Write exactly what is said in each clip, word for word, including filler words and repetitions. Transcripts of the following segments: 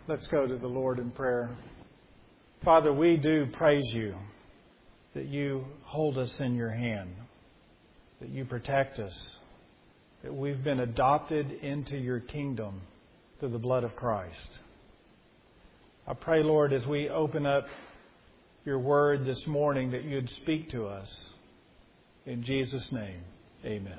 Let's go to the Lord in prayer. Father, we do praise you that you hold us in your hand, that you protect us, that we've been adopted into your kingdom through the blood of Christ. I pray, Lord, as we open up your word this morning, that you'd speak to us. In Jesus' name, amen.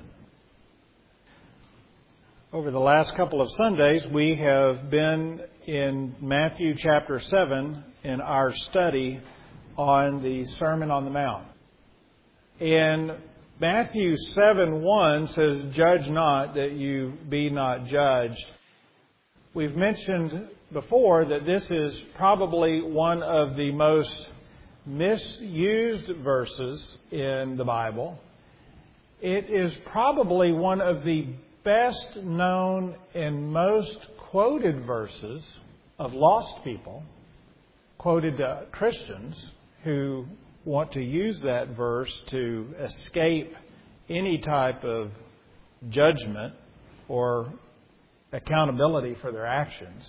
Over the last couple of Sundays, we have been in Matthew chapter seven in our study on the Sermon on the Mount. And Matthew seven one says, "Judge not that you be not judged." We've mentioned before that this is probably one of the most misused verses in the Bible. It is probably one of the best known and most quoted verses of lost people, quoted to Christians who want to use that verse to escape any type of judgment or accountability for their actions.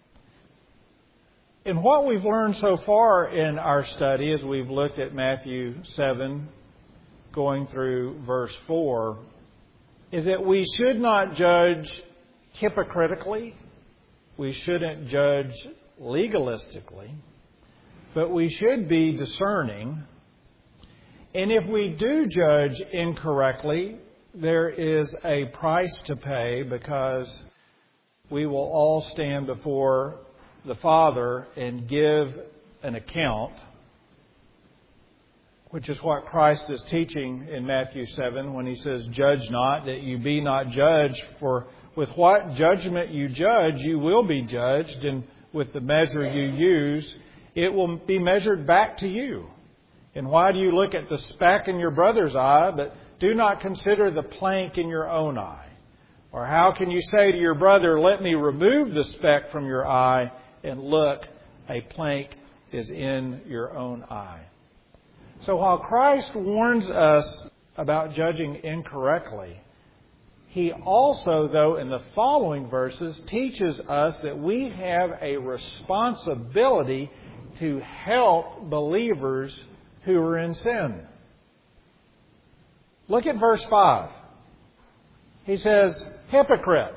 And what we've learned so far in our study as we've looked at Matthew seven, going through verse four, is that we should not judge hypocritically. We shouldn't judge legalistically. But we should be discerning. And if we do judge incorrectly, there is a price to pay, because we will all stand before the Father and give an account, which is what Christ is teaching in Matthew seven when he says, "Judge not, that you be not judged. For with what judgment you judge, you will be judged. And with the measure you use, it will be measured back to you. And why do you look at the speck in your brother's eye, but do not consider the plank in your own eye? Or how can you say to your brother, 'Let me remove the speck from your eye,' and look, a plank is in your own eye?" So while Christ warns us about judging incorrectly, He also, though, in the following verses, teaches us that we have a responsibility to help believers who are in sin. Look at verse five. He says, "Hypocrite,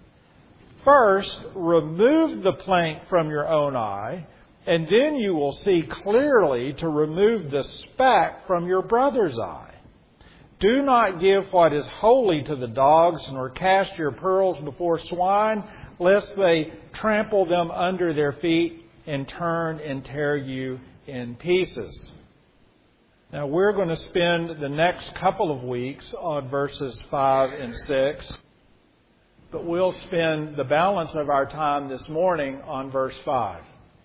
first remove the plank from your own eye, and then you will see clearly to remove the speck from your brother's eye. Do not give what is holy to the dogs, nor cast your pearls before swine, lest they trample them under their feet and turn and tear you in pieces." Now, we're going to spend the next couple of weeks on verses five and six, but we'll spend the balance of our time this morning on verse five.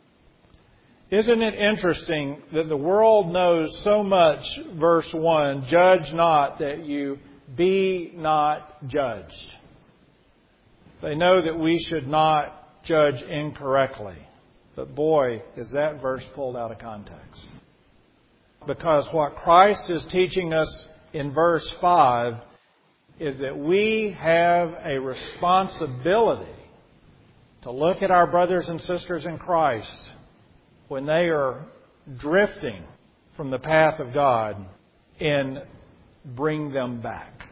Isn't it interesting that the world knows so much, verse one, "Judge not that you be not judged." They know that we should not judge incorrectly. But boy, is that verse pulled out of context. Because what Christ is teaching us in verse five is that we have a responsibility to look at our brothers and sisters in Christ when they are drifting from the path of God and bring them back.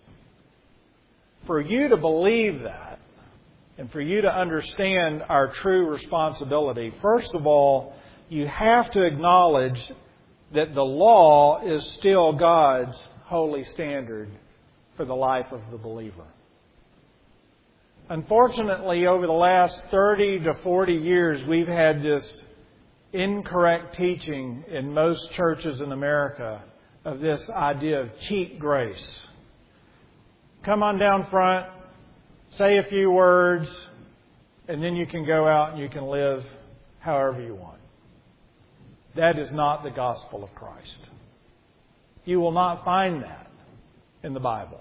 For you to believe that, and for you to understand our true responsibility, first of all, you have to acknowledge that the law is still God's holy standard for the life of the believer. Unfortunately, over the last thirty to forty years, we've had this incorrect teaching in most churches in America of this idea of cheap grace. Come on down front, say a few words, and then you can go out and you can live however you want. That is not the gospel of Christ. You will not find that in the Bible.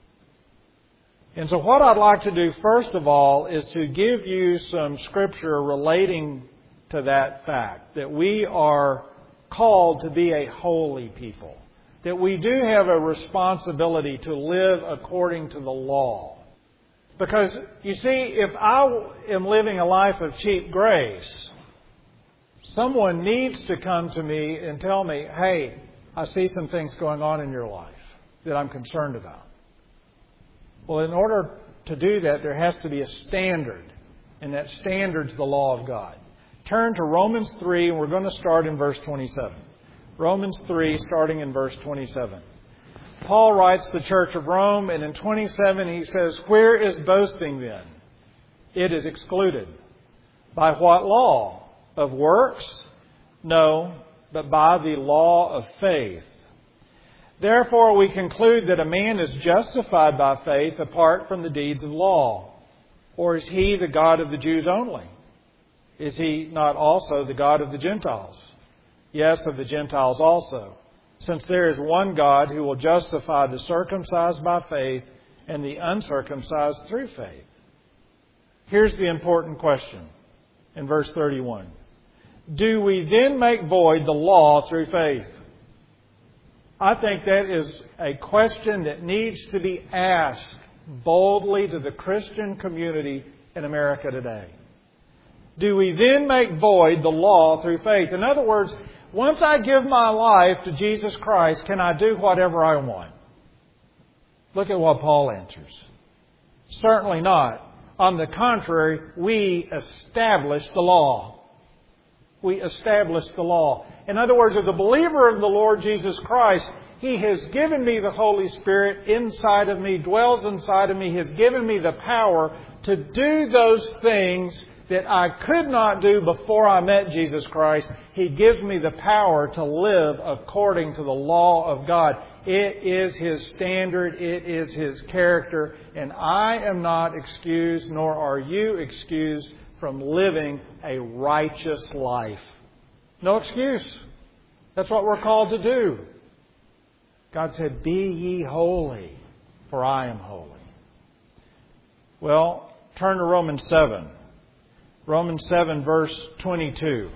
And so what I'd like to do first of all is to give you some scripture relating to that fact, that we are called to be a holy people, that we do have a responsibility to live according to the law. Because, you see, if I am living a life of cheap grace, someone needs to come to me and tell me, hey, I see some things going on in your life that I'm concerned about. Well, in order to do that, there has to be a standard, and that standard's the law of God. Turn to Romans three, and we're going to start in verse twenty-seven. Romans three, starting in verse twenty-seven. Paul writes to the church of Rome, and in twenty-seven he says, "Where is boasting then? It is excluded. By what law? Of works? No, but by the law of faith. Therefore we conclude that a man is justified by faith apart from the deeds of law. Or is he the God of the Jews only? Is he not also the God of the Gentiles? Yes, of the Gentiles also. Since there is one God who will justify the circumcised by faith and the uncircumcised through faith." Here's the important question in verse thirty-one. "Do we then make void the law through faith?" I think that is a question that needs to be asked boldly to the Christian community in America today. Do we then make void the law through faith? In other words, once I give my life to Jesus Christ, can I do whatever I want? Look at what Paul answers. Certainly not. On the contrary, we establish the law. We establish the law. In other words, as a believer of the Lord Jesus Christ, He has given me the Holy Spirit inside of me, dwells inside of me. He has given me the power to do those things that I could not do before I met Jesus Christ. He gives me the power to live according to the law of God. It is His standard. It is His character. And I am not excused, nor are you excused, from living a righteous life. No excuse. That's what we're called to do. God said, "Be ye holy, for I am holy." Well, turn to Romans seven. Romans seven, verse twenty-two.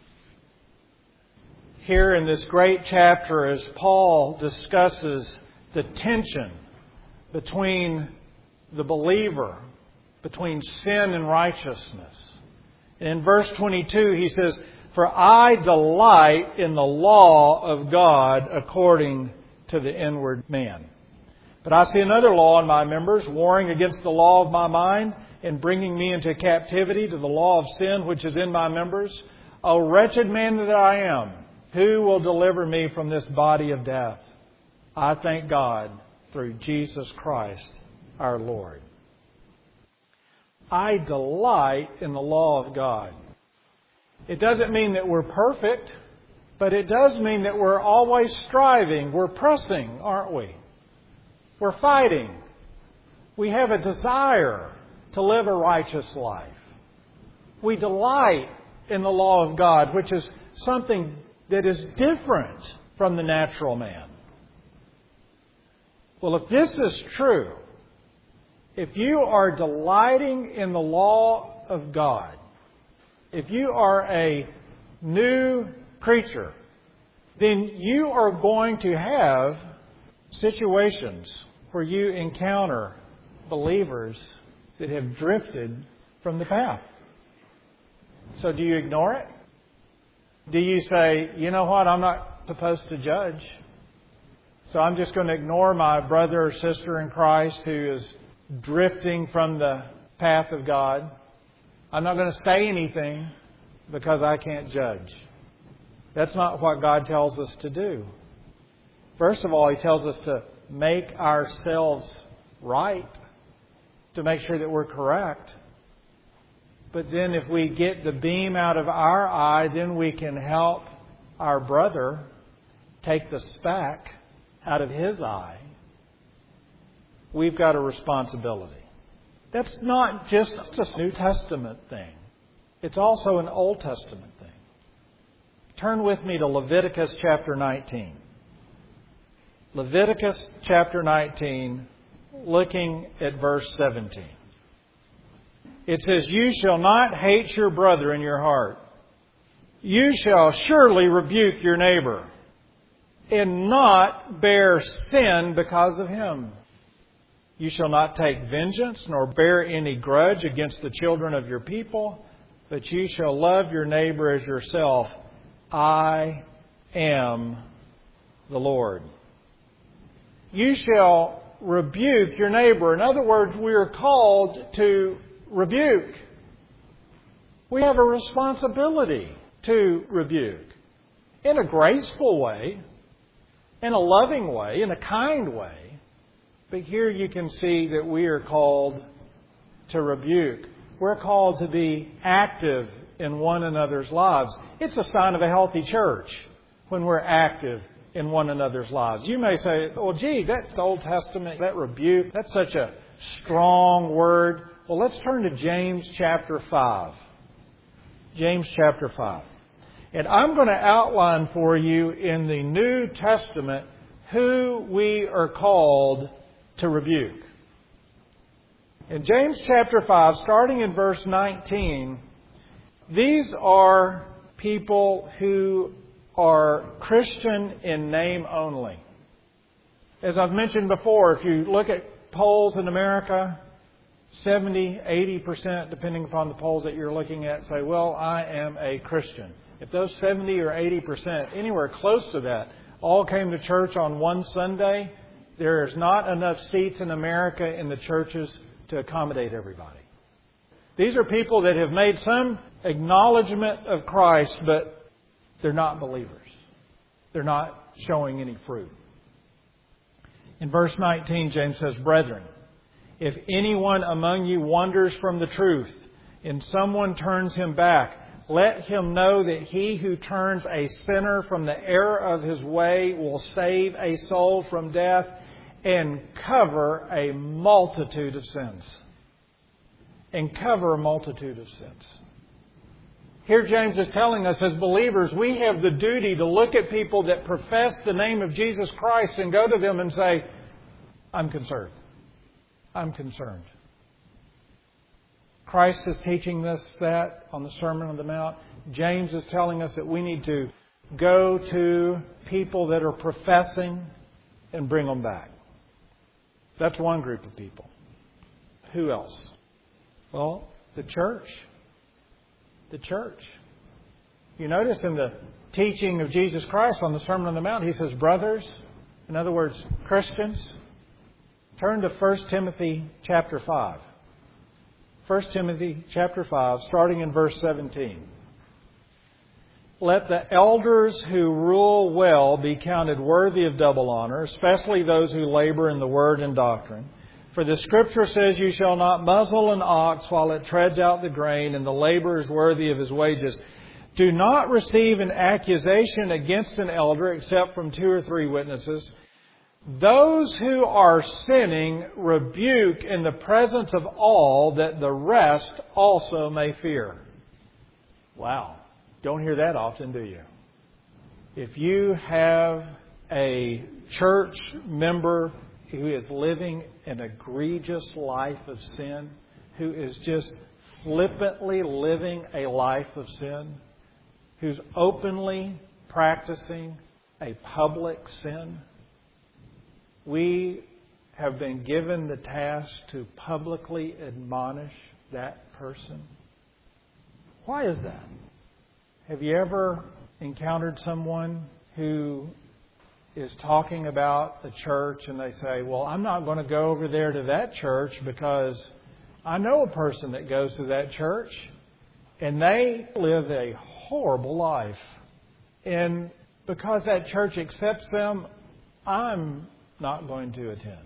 Here in this great chapter, as Paul discusses the tension between the believer, between sin and righteousness. And in verse twenty-two, he says, "For I delight in the law of God according to the inward man. But I see another law in my members, warring against the law of my mind, and bringing me into captivity to the law of sin which is in my members. O wretched man that I am, who will deliver me from this body of death? I thank God through Jesus Christ our Lord." I delight in the law of God. It doesn't mean that we're perfect, but it does mean that we're always striving. We're pressing, aren't we? We're fighting. We have a desire to live a righteous life. We delight in the law of God, which is something that is different from the natural man. Well, if this is true, if you are delighting in the law of God, if you are a new creature, then you are going to have situations where you encounter believers that have drifted from the path. So do you ignore it? Do you say, you know what, I'm not supposed to judge, so I'm just going to ignore my brother or sister in Christ who is drifting from the path of God. I'm not going to say anything because I can't judge. That's not what God tells us to do. First of all, He tells us to make ourselves right, to make sure that we're correct. But then if we get the beam out of our eye, then we can help our brother take the speck out of his eye. We've got a responsibility. That's not just a New Testament thing. It's also an Old Testament thing. Turn with me to Leviticus chapter nineteen. Leviticus chapter nineteen, looking at verse seventeen. It says, "You shall not hate your brother in your heart. You shall surely rebuke your neighbor, and not bear sin because of him." You shall not take vengeance, nor bear any grudge against the children of your people, but you shall love your neighbor as yourself. I am the Lord. You shall rebuke your neighbor. In other words, we are called to rebuke. We have a responsibility to rebuke in a graceful way, in a loving way, in a kind way. But here you can see that we are called to rebuke. We're called to be active in one another's lives. It's a sign of a healthy church when we're active in one another's lives. You may say, well, gee, that's the Old Testament, that rebuke, that's such a strong word. Well, let's turn to James chapter five. James chapter five. And I'm going to outline for you in the New Testament who we are called to rebuke. In James chapter five, starting in verse nineteen, these are people who are Christian in name only. As I've mentioned before, if you look at polls in America, seventy, eighty percent, depending upon the polls that you're looking at, say, well, I am a Christian. If those seventy or eighty percent, anywhere close to that, all came to church on one Sunday, there is not enough seats in America in the churches to accommodate everybody. These are people that have made some acknowledgement of Christ, but they're not believers. They're not showing any fruit. In verse nineteen, James says, Brethren, if anyone among you wanders from the truth, and someone turns him back, let him know that he who turns a sinner from the error of his way will save a soul from death and cover a multitude of sins. And cover a multitude of sins. Here James is telling us as believers, we have the duty to look at people that profess the name of Jesus Christ and go to them and say, I'm concerned. I'm concerned. Christ is teaching us that on the Sermon on the Mount. James is telling us that we need to go to people that are professing and bring them back. That's one group of people. Who else? Well, the church. The church. You notice in the teaching of Jesus Christ on the Sermon on the Mount, He says, brothers, in other words, Christians, turn to First Timothy chapter five. First Timothy chapter five, starting in verse seventeen. Let the elders who rule well be counted worthy of double honor, especially those who labor in the word and doctrine. For the Scripture says, you shall not muzzle an ox while it treads out the grain, and the laborer is worthy of his wages. Do not receive an accusation against an elder except from two or three witnesses. Those who are sinning rebuke in the presence of all, that the rest also may fear. Wow. Don't hear that often, do you? If you have a church member who is living an egregious life of sin, who is just flippantly living a life of sin, who's openly practicing a public sin, we have been given the task to publicly admonish that person. Why is that? Have you ever encountered someone who is talking about the church and they say, well, I'm not going to go over there to that church because I know a person that goes to that church and they live a horrible life. And because that church accepts them, I'm not going to attend.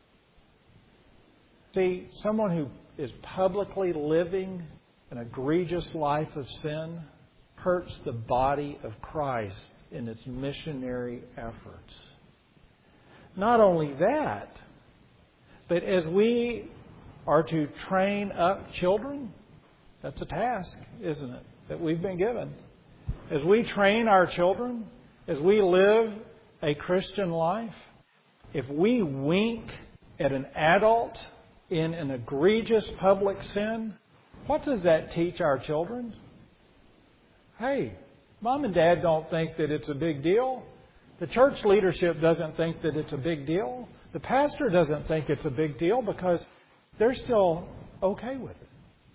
See, someone who is publicly living an egregious life of sin hurts the body of Christ in its missionary efforts. Not only that, but as we are to train up children, that's a task, isn't it, that we've been given. As we train our children, as we live a Christian life, if we wink at an adult in an egregious public sin, what does that teach our children? Hey, Mom and Dad don't think that it's a big deal. The church leadership doesn't think that it's a big deal. The pastor doesn't think it's a big deal because they're still okay with it.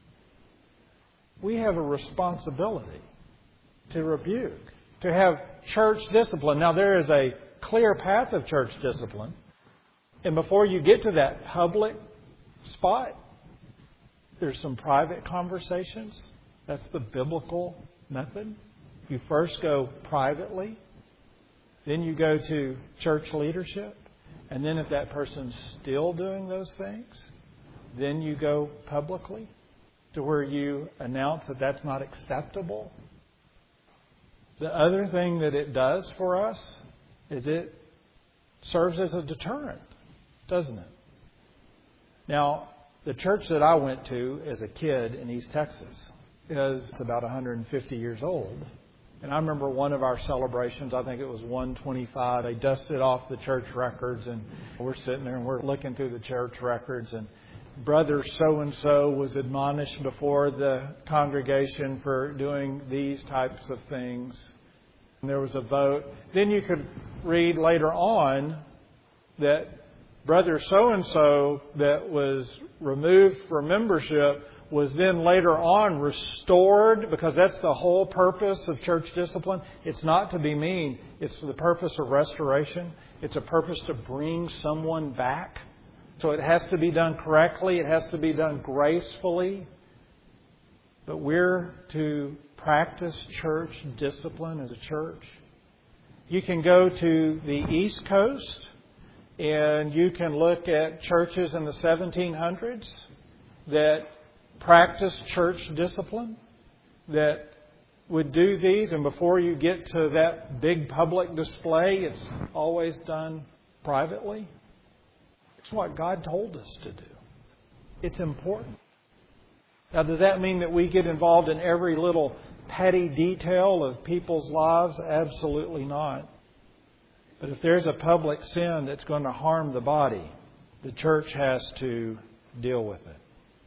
We have a responsibility to rebuke, to have church discipline. Now, there is a clear path of church discipline. And before you get to that public spot, there's some private conversations. That's the biblical method. You first go privately. Then you go to church leadership. And then if that person's still doing those things, then you go publicly to where you announce that that's not acceptable. The other thing that it does for us is it serves as a deterrent, doesn't it? Now, the church that I went to as a kid in East Texas is about one hundred fifty years old. And I remember one of our celebrations, I think it was one twenty-five, they dusted off the church records, and we're sitting there and we're looking through the church records, and Brother so-and-so was admonished before the congregation for doing these types of things. And there was a vote. Then you could read later on that Brother so-and-so that was removed from membership was then later on restored, because that's the whole purpose of church discipline. It's not to be mean. It's for the purpose of restoration. It's a purpose to bring someone back. So it has to be done correctly. It has to be done gracefully. But we're to practice church discipline as a church. You can go to the East Coast and you can look at churches in the seventeen hundreds that practice church discipline, that would do these. And before you get to that big public display, it's always done privately. It's what God told us to do. It's important. Now, does that mean that we get involved in every little petty detail of people's lives? Absolutely not. But if there's a public sin that's going to harm the body, the church has to deal with it.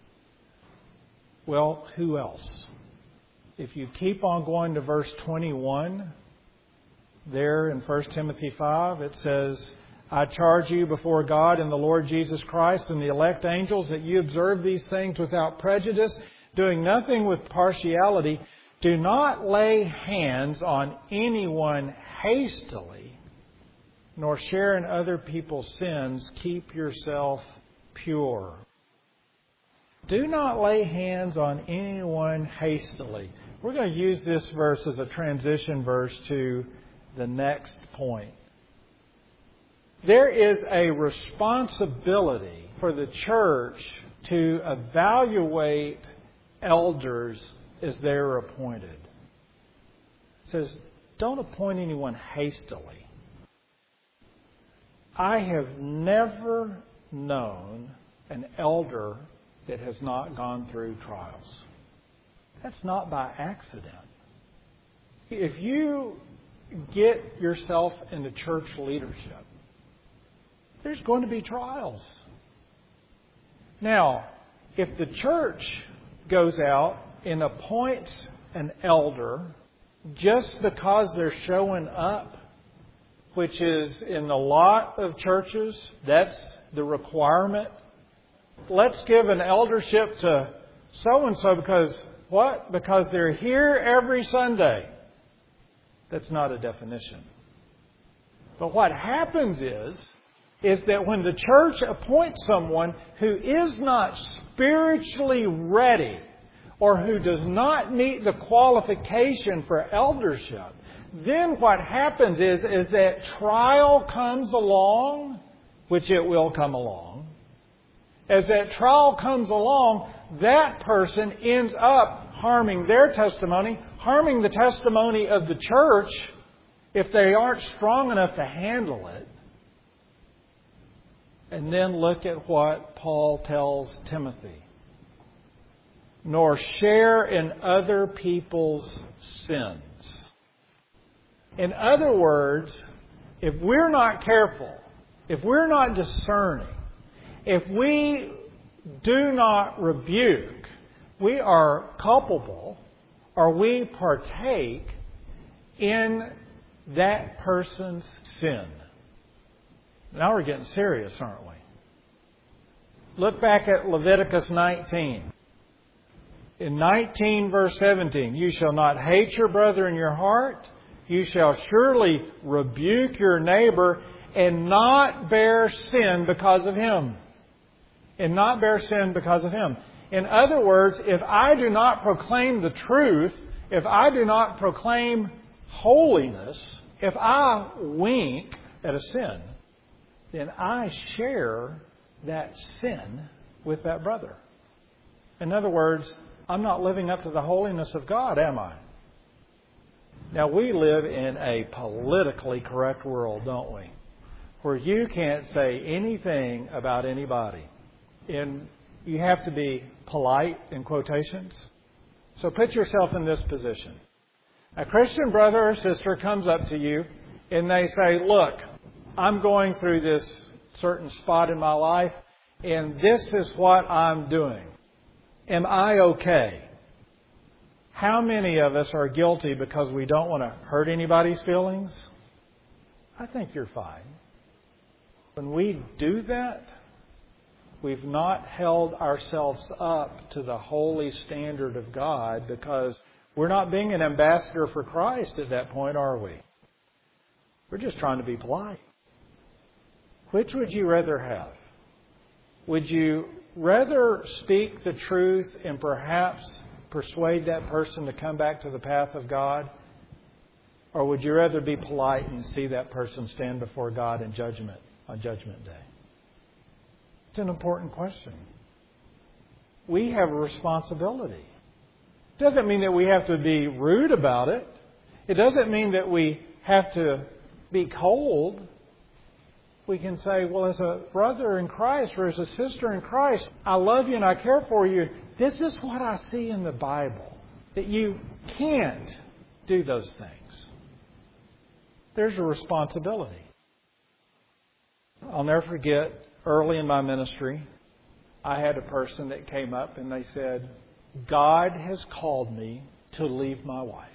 Well, who else? If you keep on going to verse twenty-one, there in First Timothy five, it says, I charge you before God and the Lord Jesus Christ and the elect angels that you observe these things without prejudice, doing nothing with partiality. Do not lay hands on anyone hastily, nor share in other people's sins. Keep yourself pure. Do not lay hands on anyone hastily. We're going to use this verse as a transition verse to the next point. There is a responsibility for the church to evaluate elders as they're appointed. It says, don't appoint anyone hastily. I have never known an elder that has not gone through trials. That's not by accident. If you get yourself into church leadership, there's going to be trials. Now, if the church goes out and appoints an elder just because they're showing up, which is in a lot of churches, that's the requirement. Let's give an eldership to so-and-so because what? Because they're here every Sunday. That's not a definition. But what happens is, is that when the church appoints someone who is not spiritually ready or who does not meet the qualification for eldership, then what happens is, is that trial comes along, which it will come along. As that trial comes along, that person ends up harming their testimony, harming the testimony of the church if they aren't strong enough to handle it. And then look at what Paul tells Timothy. Nor share in other people's sins. In other words, if we're not careful, if we're not discerning, if we do not rebuke, we are culpable or we partake in that person's sin. Now we're getting serious, aren't we? Look back at Leviticus nineteen. In nineteen verse seventeen, you shall not hate your brother in your heart. You shall surely rebuke your neighbor and not bear sin because of him. And not bear sin because of him. In other words, if I do not proclaim the truth, if I do not proclaim holiness, if I wink at a sin, then I share that sin with that brother. In other words, I'm not living up to the holiness of God, am I? Now, we live in a politically correct world, don't we? Where you can't say anything about anybody. And you have to be polite in quotations. So put yourself in this position. A Christian brother or sister comes up to you and they say, look, I'm going through this certain spot in my life and this is what I'm doing. Am I okay? How many of us are guilty because we don't want to hurt anybody's feelings? I think you're fine. When we do that, we've not held ourselves up to the holy standard of God because we're not being an ambassador for Christ at that point, are we? We're just trying to be polite. Which would you rather have? Would you rather speak the truth and perhaps persuade that person to come back to the path of God? Or would you rather be polite and see that person stand before God in judgment on Judgment Day? It's an important question. We have a responsibility. It doesn't mean that we have to be rude about it. It doesn't mean that we have to be cold. We can say, well, as a brother in Christ or as a sister in Christ, I love you and I care for you. This is what I see in the Bible, that you can't do those things. There's a responsibility. I'll never forget, early in my ministry, I had a person that came up and they said, God has called me to leave my wife.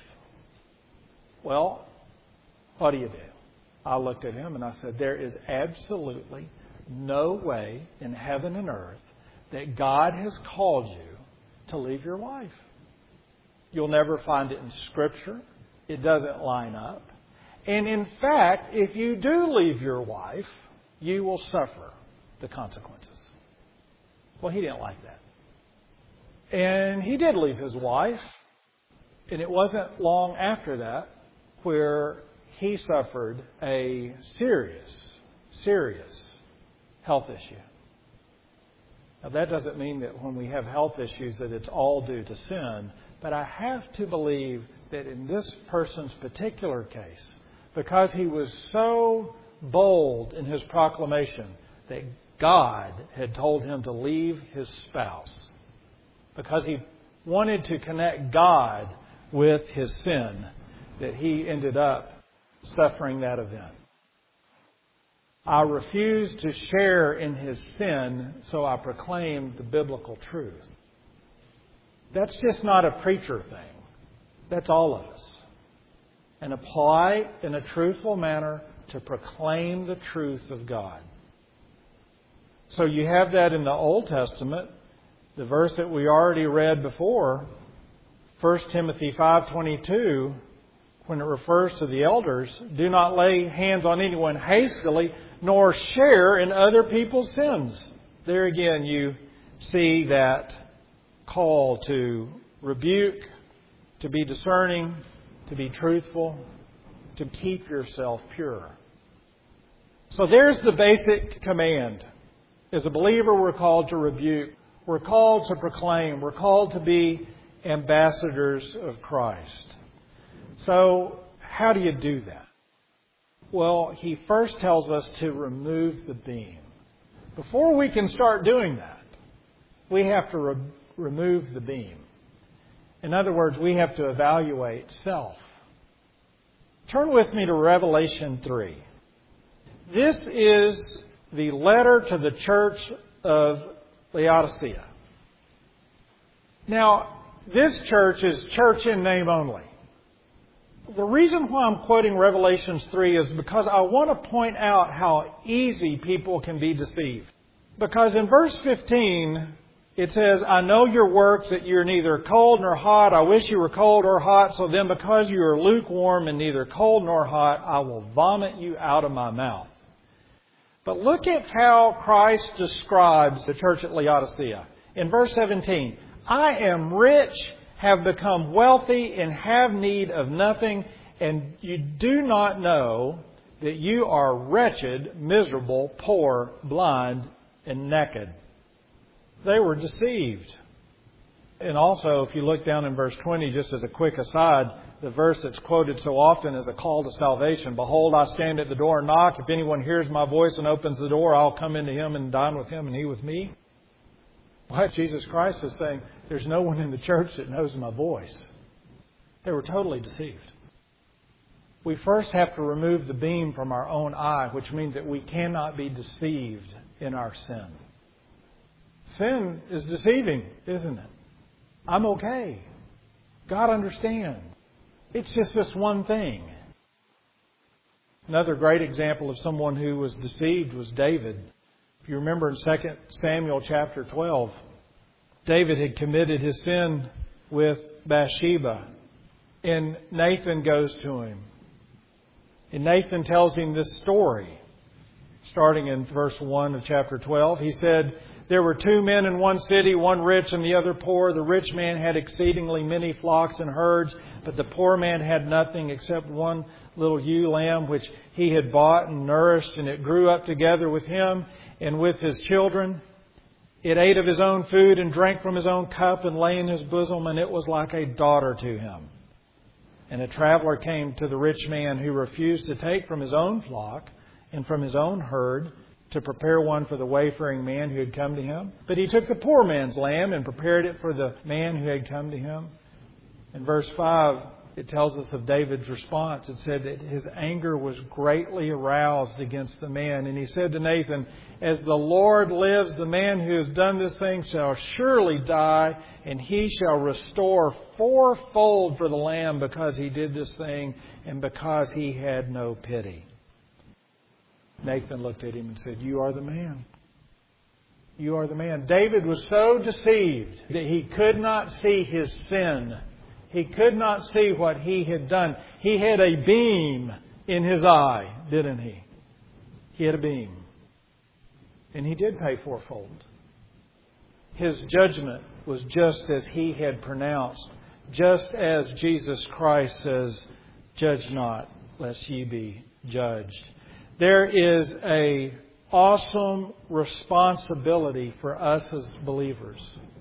Well, what do you do? I looked at him and I said, there is absolutely no way in heaven and earth that God has called you to leave your wife. You'll never find it in Scripture. It doesn't line up. And in fact, if you do leave your wife, you will suffer the consequences. Well, he didn't like that. And he did leave his wife. And it wasn't long after that where he suffered a serious, serious health issue. Now, that doesn't mean that when we have health issues that it's all due to sin. But I have to believe that in this person's particular case, because he was so bold in his proclamation that God had told him to leave his spouse, because he wanted to connect God with his sin, that he ended up suffering that event. I refused to share in his sin, so I proclaimed the biblical truth. That's just not a preacher thing. That's all of us. In a polite and a truthful manner to proclaim the truth of God. So you have that in the Old Testament. The verse that we already read before, First Timothy five twenty-two, when it refers to the elders, do not lay hands on anyone hastily, nor share in other people's sins. There again you see that call to rebuke, to be discerning, to be truthful, to keep yourself pure. So there's the basic command. As a believer, we're called to rebuke. We're called to proclaim. We're called to be ambassadors of Christ. So how do you do that? Well, he first tells us to remove the beam. Before we can start doing that, we have to re- remove the beam. In other words, we have to evaluate self. Turn with me to Revelation three. This is the letter to the church of Laodicea. Now, this church is church in name only. The reason why I'm quoting Revelations three is because I want to point out how easy people can be deceived. Because in verse fifteen, it says, I know your works, that you're neither cold nor hot. I wish you were cold or hot. So then because you are lukewarm and neither cold nor hot, I will vomit you out of my mouth. But look at how Christ describes the church at Laodicea. In verse seventeen, I am rich, have become wealthy, and have need of nothing, and you do not know that you are wretched, miserable, poor, blind, and naked. They were deceived. And also, if you look down in verse twenty, just as a quick aside, the verse that's quoted so often is a call to salvation. Behold, I stand at the door and knock. If anyone hears my voice and opens the door, I'll come into him and dine with him and he with me. What Jesus Christ is saying, there's no one in the church that knows my voice. They were totally deceived. We first have to remove the beam from our own eye, which means that we cannot be deceived in our sin. Sin is deceiving, isn't it? I'm okay. God understands. It's just this one thing. Another great example of someone who was deceived was David. If you remember in Second Samuel chapter twelve, David had committed his sin with Bathsheba. And Nathan goes to him. And Nathan tells him this story. Starting in verse one of chapter twelve, he said, there were two men in one city, one rich and the other poor. The rich man had exceedingly many flocks and herds, but the poor man had nothing except one little ewe lamb, which he had bought and nourished, and it grew up together with him and with his children. It ate of his own food and drank from his own cup and lay in his bosom, and it was like a daughter to him. And a traveler came to the rich man, who refused to take from his own flock and from his own herd to prepare one for the wayfaring man who had come to him. But he took the poor man's lamb and prepared it for the man who had come to him. In verse five, it tells us of David's response. It said that his anger was greatly aroused against the man. And he said to Nathan, as the Lord lives, the man who has done this thing shall surely die, and he shall restore fourfold for the lamb, because he did this thing and because he had no pity. Nathan looked at him and said, you are the man. You are the man. David was so deceived that he could not see his sin. He could not see what he had done. He had a beam in his eye, didn't he? He had a beam. And he did pay fourfold. His judgment was just as he had pronounced. Just as Jesus Christ says, judge not, lest ye be judged. There is a awesome responsibility for us as believers.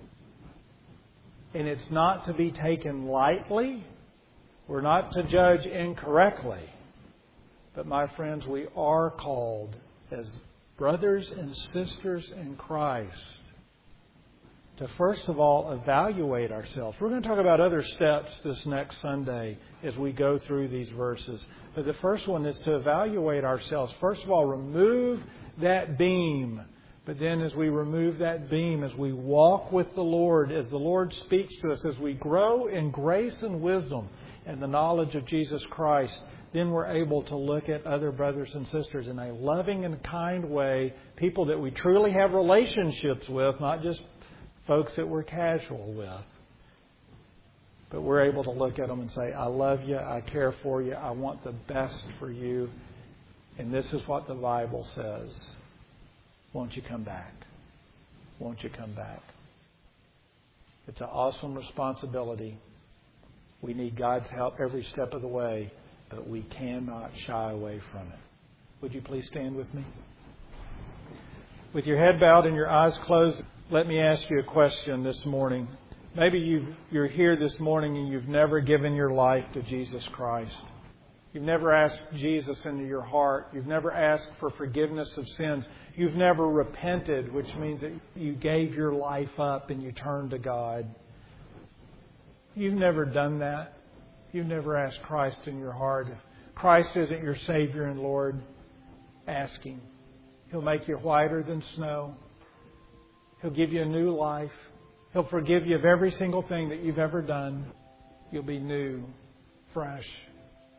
And it's not to be taken lightly. We're not to judge incorrectly. But my friends, we are called as brothers and sisters in Christ to first of all evaluate ourselves. We're going to talk about other steps this next Sunday as we go through these verses. But the first one is to evaluate ourselves. First of all, remove that beam. But then as we remove that beam, as we walk with the Lord, as the Lord speaks to us, as we grow in grace and wisdom and the knowledge of Jesus Christ, then we're able to look at other brothers and sisters in a loving and kind way, people that we truly have relationships with, not just folks that we're casual with. But we're able to look at them and say, I love you, I care for you, I want the best for you. And this is what the Bible says. Won't you come back? Won't you come back? It's an awesome responsibility. We need God's help every step of the way, but we cannot shy away from it. Would you please stand with me? With your head bowed and your eyes closed, let me ask you a question this morning. Maybe you've, you're here this morning and you've never given your life to Jesus Christ. You've never asked Jesus into your heart. You've never asked for forgiveness of sins. You've never repented, which means that you gave your life up and you turned to God. You've never done that. You've never asked Christ in your heart. If Christ isn't your Savior and Lord, ask Him. He'll make you whiter than snow. He'll give you a new life. He'll forgive you of every single thing that you've ever done. You'll be new, fresh,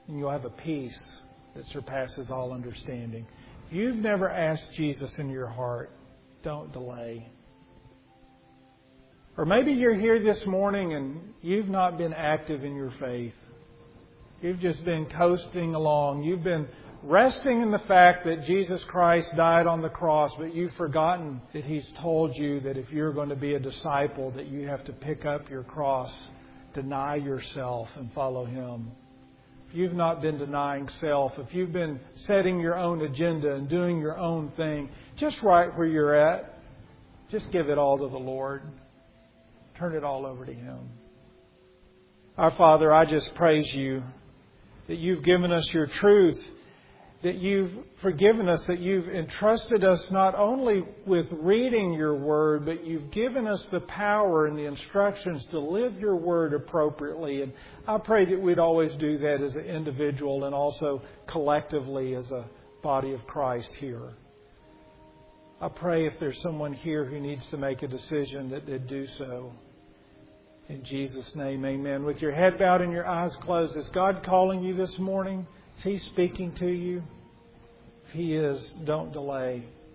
and you'll have a peace that surpasses all understanding. If you've never asked Jesus in your heart, don't delay. Or maybe you're here this morning and you've not been active in your faith. You've just been coasting along. You've been resting in the fact that Jesus Christ died on the cross, but you've forgotten that He's told you that if you're going to be a disciple, that you have to pick up your cross, deny yourself, and follow Him. If you've not been denying self, if you've been setting your own agenda and doing your own thing, just right where you're at, just give it all to the Lord. Turn it all over to Him. Our Father, I just praise You that You've given us Your truth, that You've forgiven us, that You've entrusted us not only with reading Your Word, but You've given us the power and the instructions to live Your Word appropriately. And I pray that we'd always do that as an individual and also collectively as a body of Christ here. I pray if there's someone here who needs to make a decision that they'd do so. In Jesus' name, amen. With your head bowed and your eyes closed, is God calling you this morning? Is He speaking to you? If He is, don't delay.